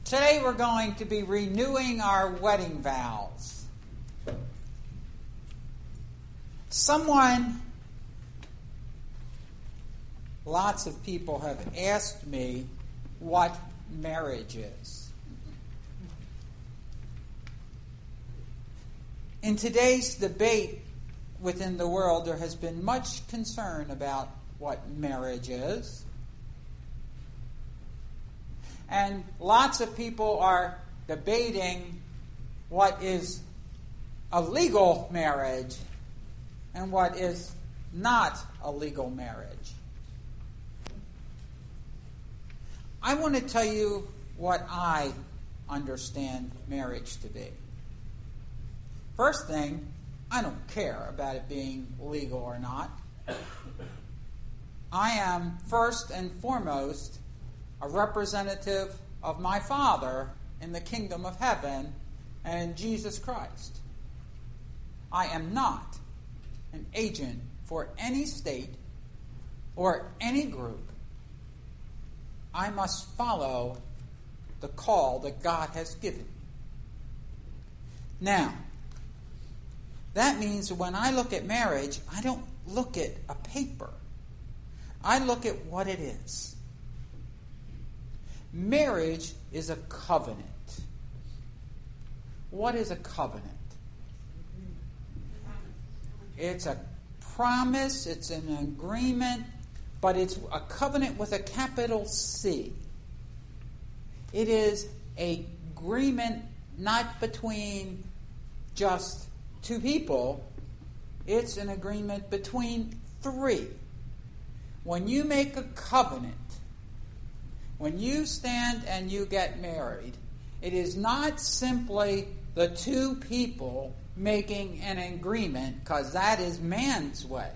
Today we're going to be renewing our wedding vows. Lots of people have asked me what marriage is. In today's debate within the world, there has been much concern about what marriage is. And lots of people are debating what is a legal marriage and what is not a legal marriage. I want to tell you what I understand marriage to be. First thing, I don't care about it being legal or not. I am first and foremost a representative of my Father in the kingdom of heaven and Jesus Christ. I am not an agent for any state or any group. I must follow the call that God has given. Now, that means when I look at marriage, I don't look at a paper. I look at what it is. Marriage is a covenant. What is a covenant? It's a promise, it's an agreement, but it's a covenant with a capital C. It is an agreement not between just two people, it's an agreement between three. When you make a covenant, when you stand and you get married, it is not simply the two people making an agreement, because that is man's way.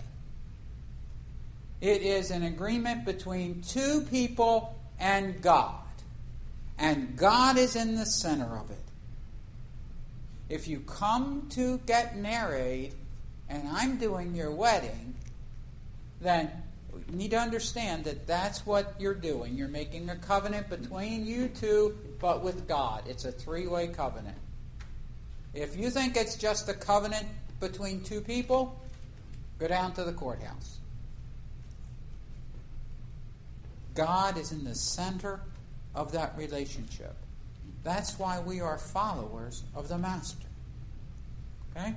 It is an agreement between two people and God. And God is in the center of it. If you come to get married and I'm doing your wedding, then you need to understand that that's what you're doing. You're making a covenant between you two, but with God. It's a three-way covenant. If you think it's just a covenant between two people, go down to the courthouse. God is in the center of that relationship. That's why we are followers of the Master. Okay?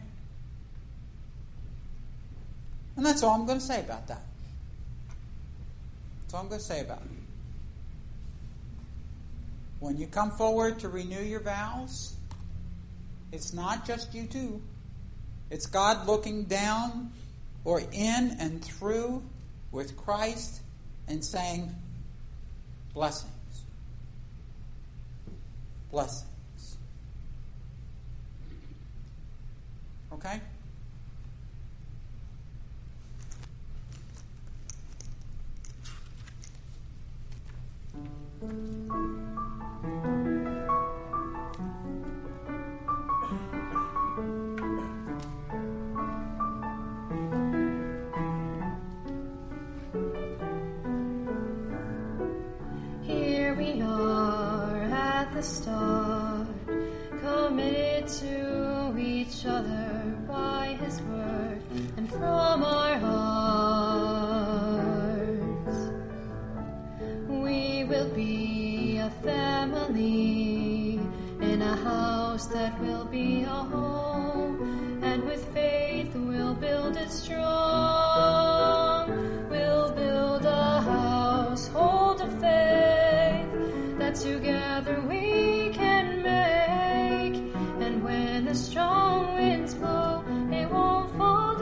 And that's all I'm going to say about that. That's all I'm going to say about it. When you come forward to renew your vows, it's not just you two. It's God looking down or in and through with Christ and saying, blessings. Blessings. Okay? Here we are at the start, committed to each other by His word and from our hearts. We will be a family in a house that will be a home, and with faith we'll build it strong. We'll build a household of faith that together we can make, and when the strong winds blow, it won't fall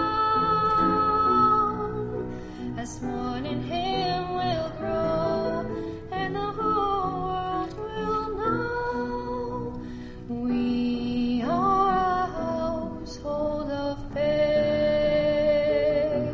down. As one in Him we'll grow, and the whole world will know we are a household of faith.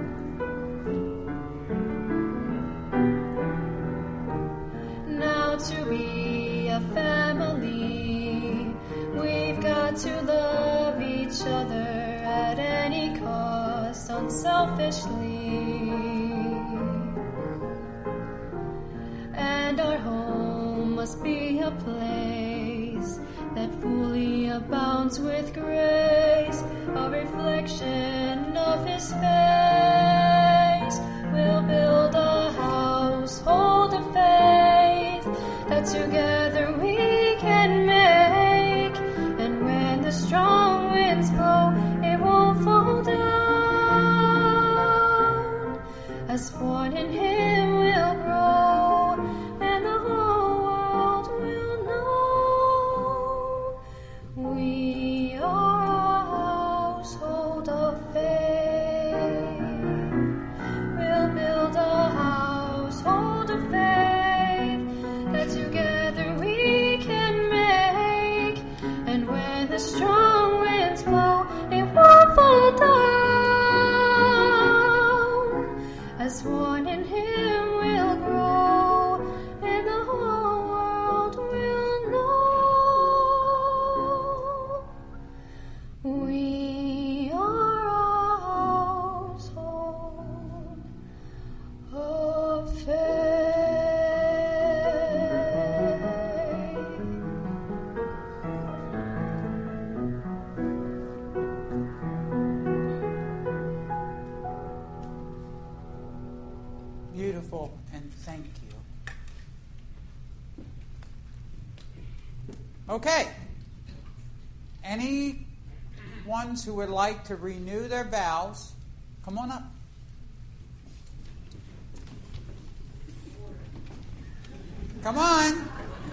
Now to be a family, we've got to love each other at any cost, unselfishly. And our home must be a place that fully abounds with grace, a reflection of his face. We'll build a household of faith that together we can make, and when the strong winds blow, it won't fall down. As one in him we'll grow, and the whole world will know we are a household of faith. We'll build a household of faith that together we can make, and when the strong winds blow, it won't fall down. As one in him we'll grow, and the whole world will know we are a household of faith. Beautiful, and thank you. Okay. Any ones who would like to renew their vows, come on up. Come on.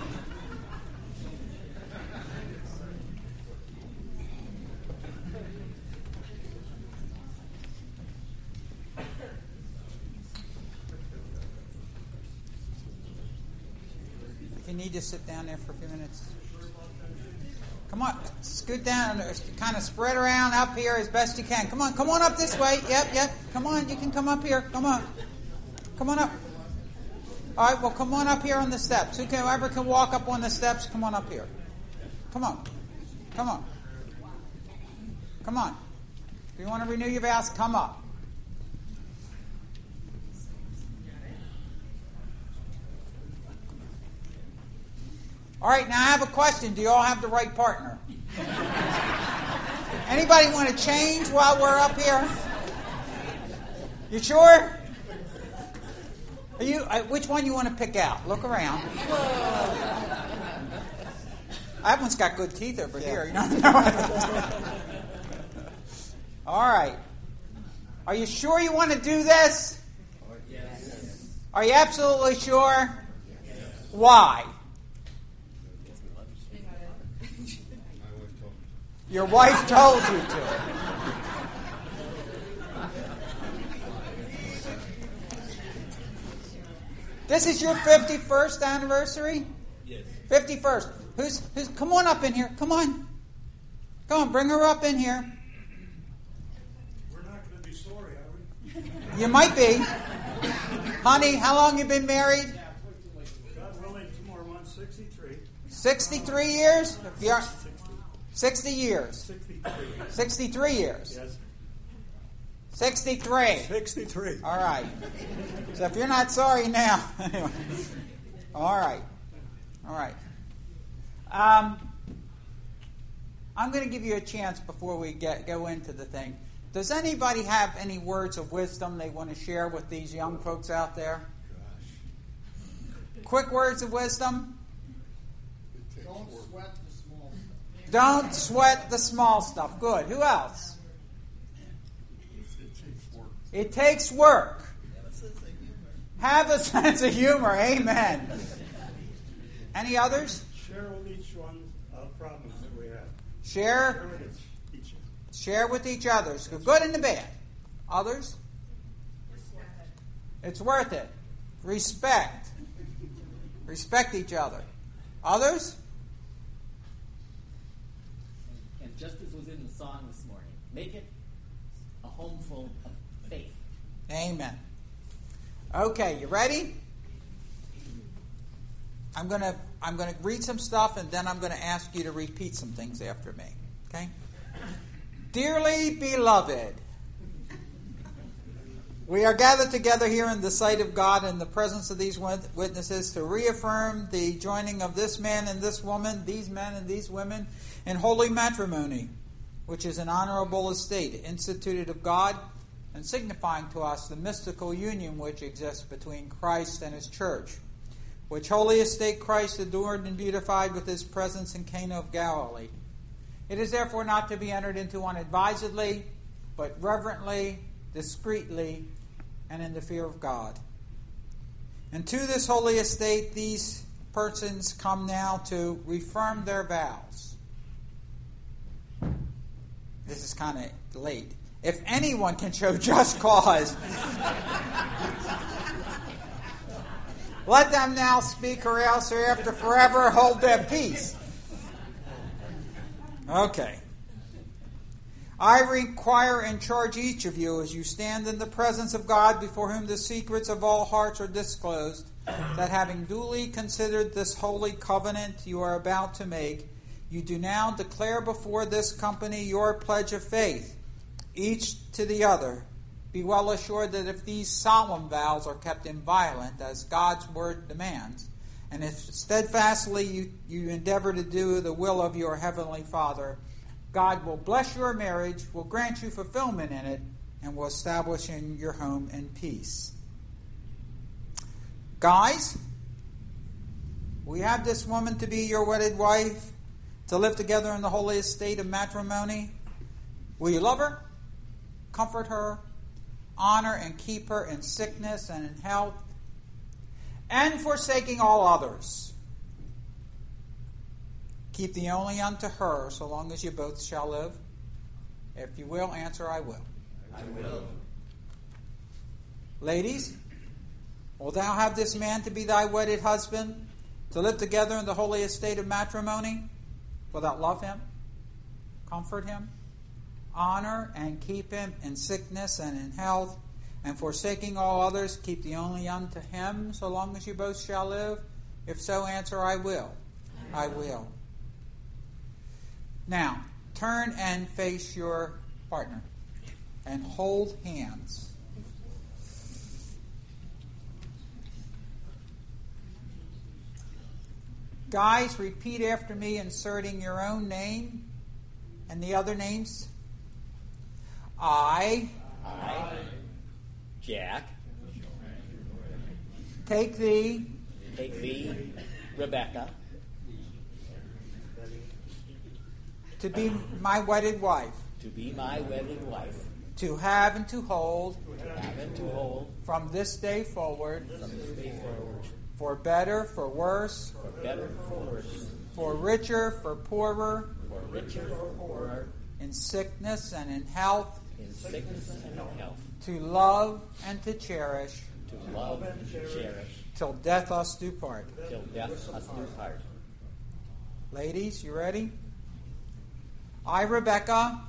If you need to sit down there for a few minutes. Come on, scoot down, kind of spread around up here as best you can. Come on up this way. Yep. Come on, you can come up here. Come on up. All right, well, come on up here on the steps. Whoever can walk up on the steps, come on up here. Come on. If you want to renew your vows, come up. All right, now I have a question. Do you all have the right partner? Anybody want to change while we're up here? You sure? Which one you want to pick out? Look around. That one's got good teeth over here. You know? All right. Are you sure you want to do this? Yes. Are you absolutely sure? Yes. Why? Your wife told you to. This is your 51st anniversary? Yes. 51st. Who's come on up in here. Come on, bring her up in here. We're not going to be sorry, are we? You might be. Honey, how long you been married? God willing, 2 more months, 63. 63 years? 60 years. 63. 63 years. Yes. 63. 63. All right. So if you're not sorry now, anyway. All right. I'm going to give you a chance before we go into the thing. Does anybody have any words of wisdom they want to share with these young folks out there? Quick words of wisdom. Don't sweat the small stuff. Don't sweat the small stuff. Good. Who else? It takes work. Have a sense of humor. Amen. Any others? Share with each one problems that we have. Share with each other. The good and the bad. Others? It's worth it. Respect each other. Others? And just as was in the song this morning, make it a home full of faith. Amen. Okay, you ready? I'm gonna read some stuff, and then I'm gonna ask you to repeat some things after me. Okay? Dearly beloved, We are gathered together here in the sight of God in the presence of these witnesses to reaffirm the joining of this man and this woman, these men and these women, in holy matrimony, which is an honorable estate instituted of God and signifying to us the mystical union which exists between Christ and His church, which holy estate Christ adored and beautified with His presence in Cana of Galilee. It is therefore not to be entered into unadvisedly, but reverently, discreetly, and in the fear of God. And to this holy estate these persons come now to reaffirm their vows. This is kind of late. If anyone can show just cause, let them now speak, or else hereafter forever hold their peace. Okay. I require and charge each of you, as you stand in the presence of God, before whom the secrets of all hearts are disclosed, that having duly considered this holy covenant you are about to make, you do now declare before this company your pledge of faith, each to the other. Be well assured that if these solemn vows are kept inviolate, as God's word demands, and if steadfastly you endeavor to do the will of your heavenly Father, God will bless your marriage, will grant you fulfillment in it, and will establish in your home in peace. Guys, we have this woman to be your wedded wife, to live together in the holy estate of matrimony. Will you love her, comfort her, honor and keep her in sickness and in health, and forsaking all others? Keep the only unto her, so long as you both shall live. If you will, answer, I will. I will. Ladies, wilt thou have this man to be thy wedded husband, to live together in the holy estate of matrimony? Wilt thou love him, comfort him, honor and keep him in sickness and in health, and forsaking all others, keep the only unto him, so long as you both shall live? If so, answer, I will. I will. Now, turn and face your partner and hold hands. Guys, repeat after me, inserting your own name and the other names. I, Jack, take thee, Rebecca, to be my wedded wife, to have and to hold, from this day forward, for better, for worse, for richer, for poorer, in sickness and in health, to love and to cherish, till death us do part. Ladies, you ready? I, Rebecca,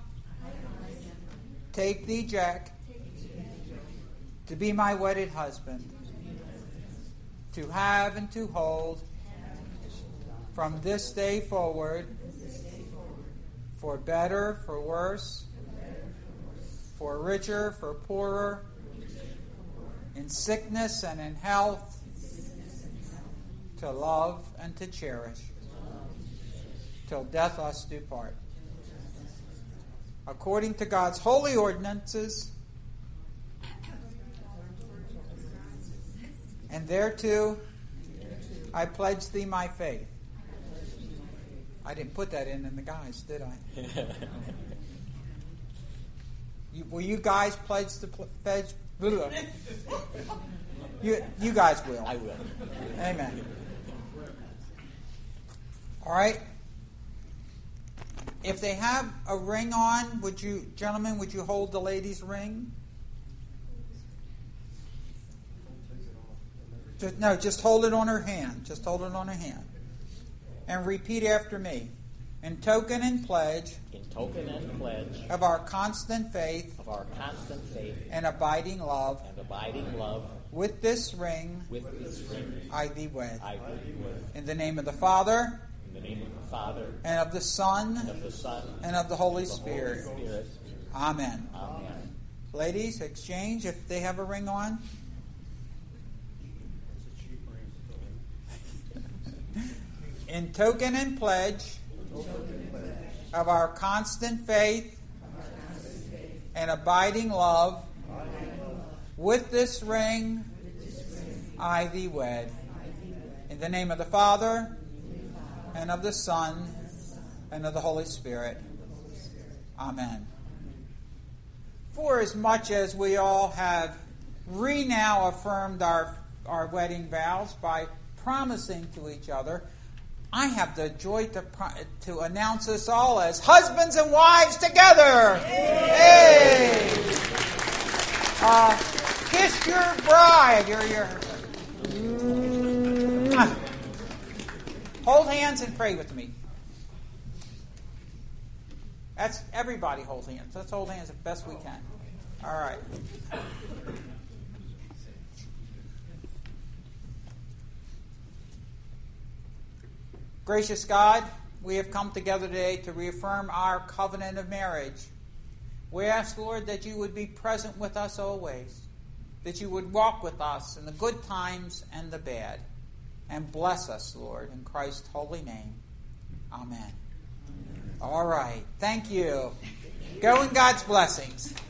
take thee, Jack, to be my wedded husband, to have and to hold, from this day forward, for better, for worse, for richer, for poorer, in sickness and in health, to love and to cherish, till death us do part. According to God's holy ordinances, and thereto I pledge thee my faith. I didn't put that in the guys, did I? Will you guys pledge the pledge? You guys will. I will. Amen. All right. If they have a ring on, would you hold the lady's ring? Just hold it on her hand. Just hold it on her hand. And repeat after me. In token and pledge of our constant faith and abiding love, with this ring I thee wed. In the name of the Father, and of the Son, and of the Holy Spirit. Amen. Ladies, exchange if they have a ring on. In token and pledge of our constant faith and abiding love, with this ring I thee wed. In the name of the Father, and of the Son, and of the Holy Spirit. Amen. For as much as we all have now affirmed our wedding vows by promising to each other, I have the joy to announce us all as husbands and wives together. Hey! Kiss your bride. Hold hands and pray with me. That's everybody hold hands. Let's hold hands as best we can. All right. Gracious God, we have come together today to reaffirm our covenant of marriage. We ask, Lord, that you would be present with us always, that you would walk with us in the good times and the bad, and bless us, Lord, in Christ's holy name. Amen. All right. Thank you. Go in God's blessings.